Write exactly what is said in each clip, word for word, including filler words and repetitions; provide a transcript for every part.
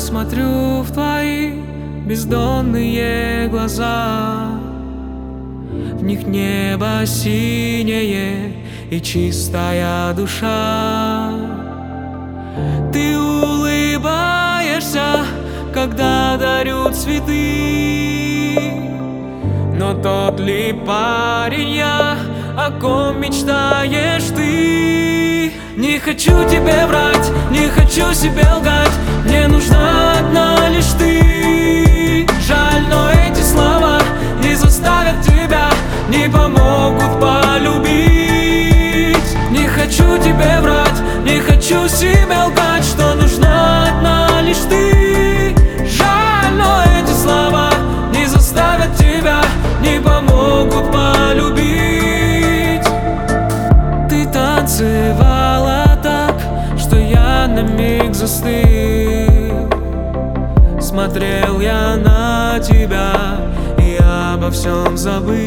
смотрю в твои бездонные глаза. В них небо синее и чистая душа. Ты улыбаешься, когда дарю цветы. Но тот ли парень я, о ком мечтаешь ты? Не хочу тебе врать, не хочу себе лгать, мне нужна одна лишь ты. Жаль, но эти слова не заставят тебя, не помогут полюбить. Не хочу тебе врать, не хочу себе лгать, что нужна одна лишь ты. Жаль, но эти слова не заставят тебя, не помогут полюбить. Ты танцевала так, что я на миг застыл. Смотрел я на тебя и обо всем забыл.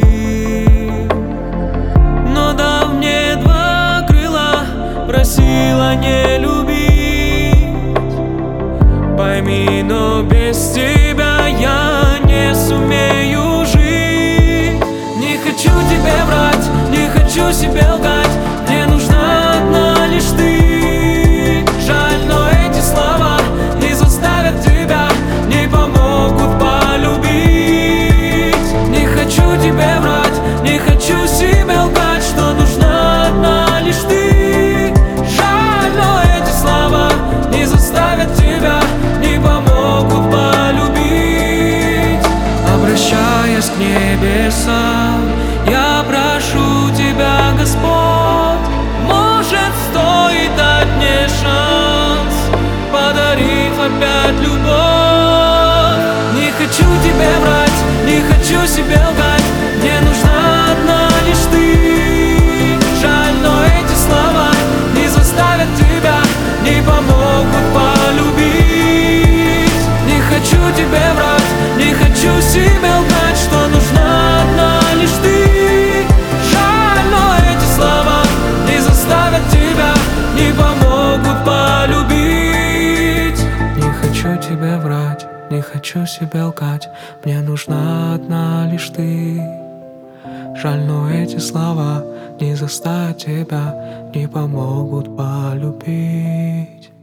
Но дав мне два крыла, просила не любить. Пойми, но без тебя я не сумею жить. Не хочу тебе врать, не хочу себе лгать, мне нужна одна лишь ты. Жаль, но эти слова не заставят тебя, не помогут полюбить. Не хочу тебе врать, не хочу себе лгать, что нужна одна лишь ты. Жаль, но эти слова не заставят тебя, не помогут полюбить. Обращаясь к небесам, я прошу тебя, Господь, может, стоит дать мне шанс, подарив опять любовь. Не хочу тебе врать, не хочу себе лгать, мне нужна одна лишь ты. Жаль, но эти слова не заставят тебя, не помогут полюбить. Не хочу тебе врать, не хочу себе лгать, что нужна одна лишь ты. Жаль, но эти слова не заставят тебя, не помогут полюбить. Не хочу тебе врать, не хочу себе лгать, мне нужна одна лишь ты. Жаль, но эти слова не заставят тебя, не помогут полюбить.